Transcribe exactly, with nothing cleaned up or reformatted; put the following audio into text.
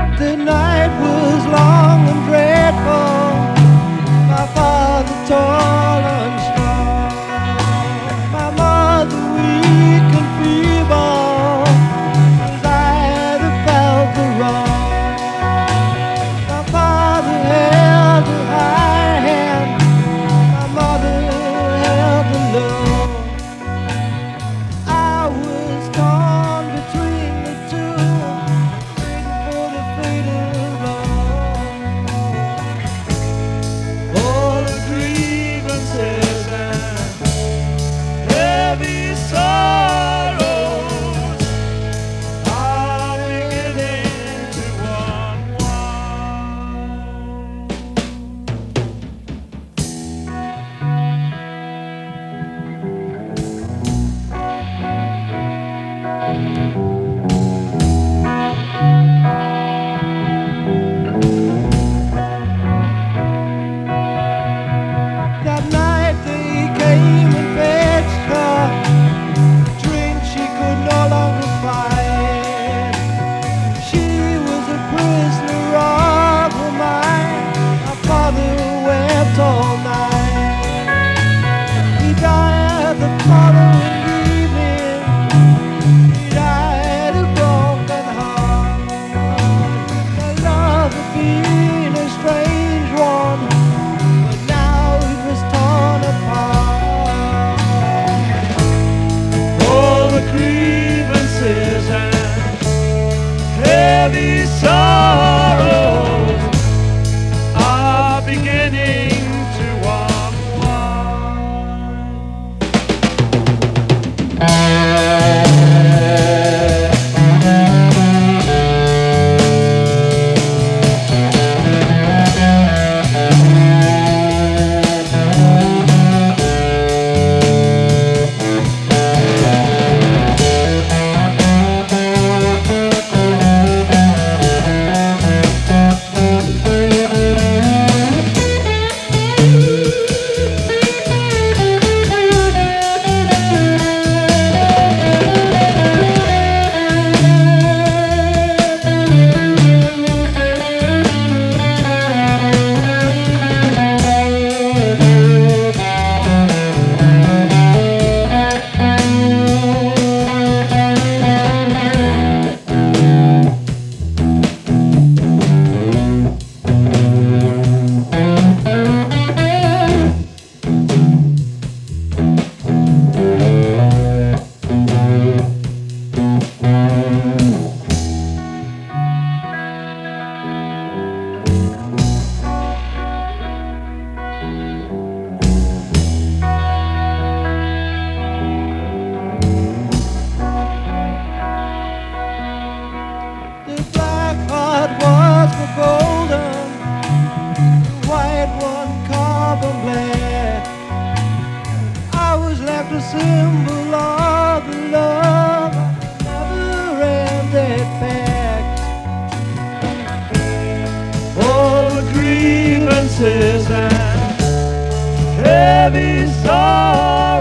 The night was long and dreadful. My father tall and strong, my mother weak and feeble, 'cause I had felt the wrong. My father held the high hand, my mother held the low. I was torn between the two, waiting for the fatal blow. All the grievances and heavy sorrows are beginning to unwind. That night they came and fetched her drink she could no longer fight. She was a prisoner of her mind. My father wept all night. He died the following evening. He died a broken heart. The love had been a strange one, but now it was torn apart. All the grievances and heavy sorrows are beginning to unwind. The black heart was for golden, the white one carbon black. I was left a symbol of the love of a never-ended pact. All the grievances and heavy sorrows